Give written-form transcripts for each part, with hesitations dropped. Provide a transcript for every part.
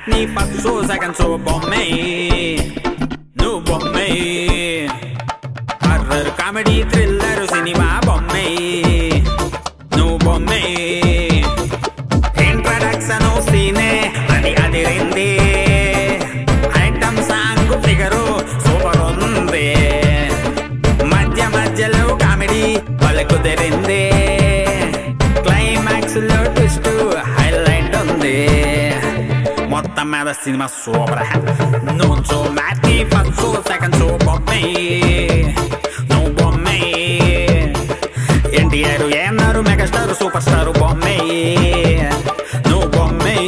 Matinee first show second show బొమ్మే నువ్వు బొమ్మే హర్రర్ కామెడీ థ్రిల్లర్ సినిమా బొమ్మే నువ్వు బొమ్మే ఇంట్రడక్షన్ సీనే అది అదిరింది ఐటమ్ సాంగ్ ఫిగరు సూపర్ ఉంది మధ్య మధ్యలో కామెడీ వాళ్ళ కుదిరింది క్లైమాక్స్ లో ట్విస్ట్ హైలైట్ ఉంది మొత్తం మీద సినిమా సూపర్ నువ్వు show matinee first show second show బొమ్మే నువ్వు బొమ్మే ఎన్టీఆర్ ఏమన్నారు మెగాస్టార్ సూపర్ స్టార్ బొమ్మే నువ్వు బొమ్మే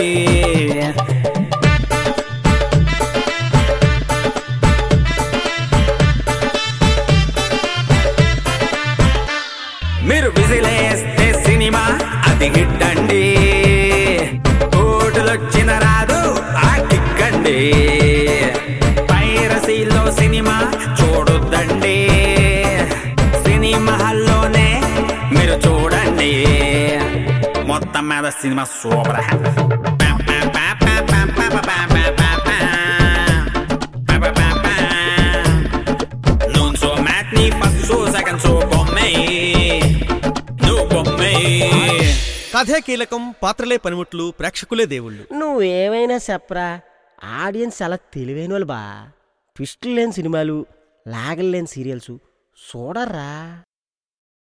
మీరు విజిలేస్తే సినిమా అది హిట్ అండి కోటులొచ్చిన రాదు ఆ కిక్ అండి పైరసీలో సినిమా చూడొద్దండి సినిమా హాల్లోనే మీరు చూడండి మొత్తం మీద సినిమా సూపర్ నువ్వు show matinee first show second show బొమ్మే నువ్వు బొమ్మే కథే కీలకం, పాత్రలే పనిముట్లు, ప్రేక్షకులే దేవుళ్ళు. నువ్వేమైనా చెప్పరా, ఆడియన్స్ చాలా తెలివైన వాళ్ళు బా. ట్విస్టులు లేని సినిమాలు, లాగలు లేని సీరియల్స్ చూడర్రా.